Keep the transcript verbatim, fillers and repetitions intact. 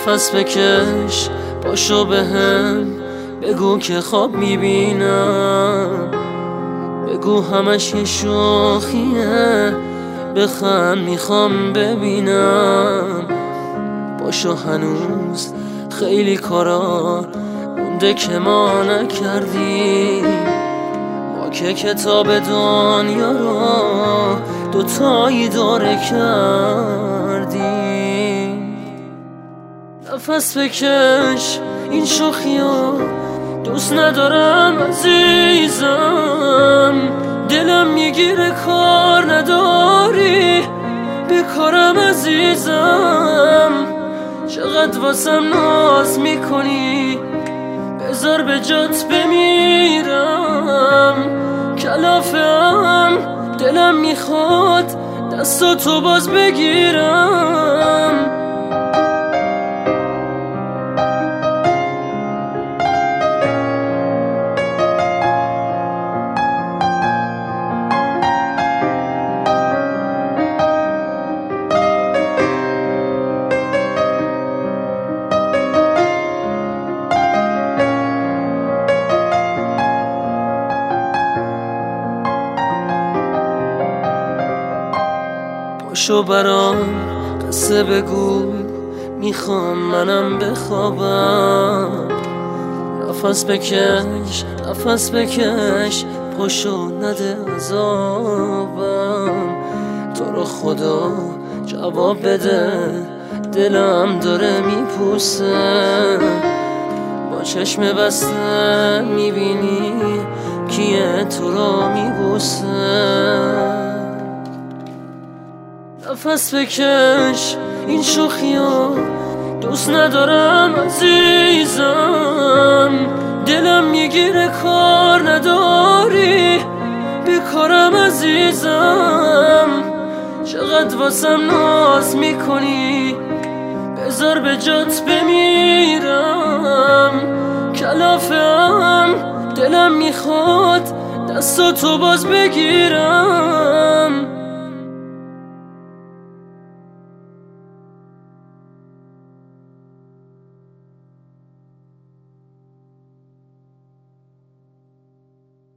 نفس بکش، پاشو بهم بگو که خواب میبینم، بگو همش یه شوخیه، بخند میخوام ببینم. باشو هنوز خیلی کارا مونده که ما نکردیم، ما که کتاب دنیا رو دوتایی داره کردیم. نفس بکش، این شوخیو دوست ندارم عزیزم، دلم میگیره کار نداری به کارم عزیزم. چقدر واسم ناز میکنی، بذار به جات بمیرم. کلافم دلم میخواد دستاتو باز بگیرم. پاشو برام قصه بگو، میخوام منم بخوابم. نفس بکش، نفس بکش، پاشو نده عذابم. تو رو خدا جواب بده، دلم داره میپوسه. با چشم بسته میبینی کیه تو رو میبوسه. نفس بکش، این شوخیو دوست ندارم عزیزم، دلم میگیره کار نداری به کارم عزیزم. چقدر واسم ناز میکنی، بذار به جات بمیرم. کلافم دلم میخواد دستاتو باز بگیرم.